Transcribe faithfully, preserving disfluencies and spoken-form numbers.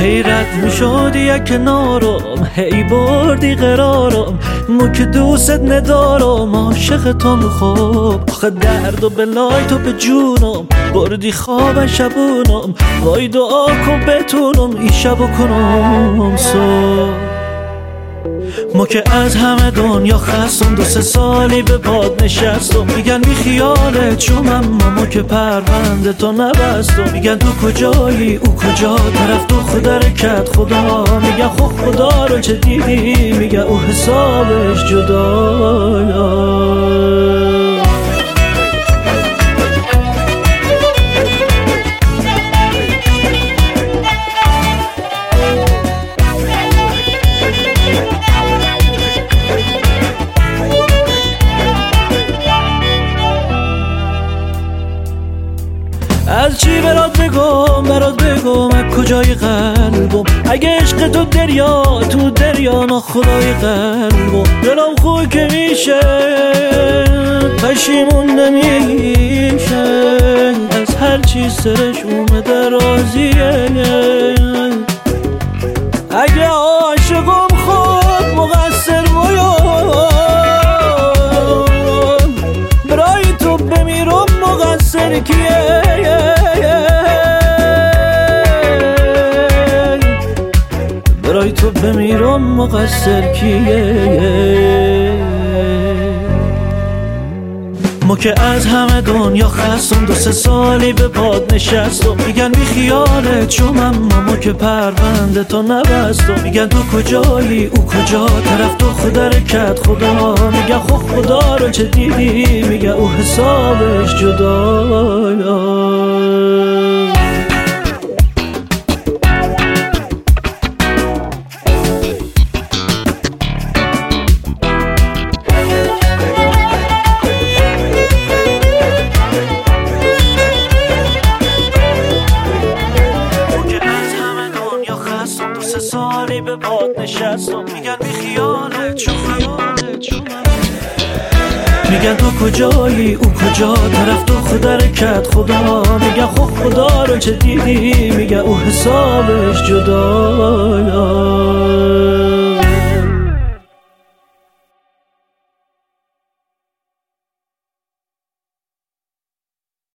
حیرت میشدی یک کنارم، هی بردی قرارم، مو که دوست ندارم، عاشق تو خوب. آخه درد و بلای تو به جونم، بردی خواب شبونم، وای دعا کن بتونم این شبو کنم صبح. ما که از همه دنیا خستم، دو سه سالی به باد نشستم، میگن بی خیالت شم، اما ما که پرونده تو نبستم. میگن تو کجایی او کجا، طرف تو خود رکت خدا، میگن خب خدا رو چه دیدی، میگن او حسابش جدا. از چی برات بگم برات بگم از کجای قلبم، اگه عشق تو دریا تو دریا ناخدای قلبم. دلم خوب که میشه پشیمون نمیشه، از هر چی سرش اومده راضیه. اگه عاشقم خود مقصر بایم، برای تو بمیرم مقصر کیه؟ برای تو بمیرم مقصر کیه؟ ما که از همه دنیا خستم، دو سه سالی به باد نشستم، میگن بی خیالت شم، اما ما که پرونده تو نبستم. میگن تو کجایی او کجا، طرف تو خود رکت خدا، میگن خب خدا رو چه دیدی، میگن او حسابش جدا. سالی به باد نشستم، میگن بی خیالت شو خیالت شو، میگن تو کجایی او کجا، طرف تو خود رکت خدا، میگن خب خدا رو چه دیدی، میگن او حسابش جدا.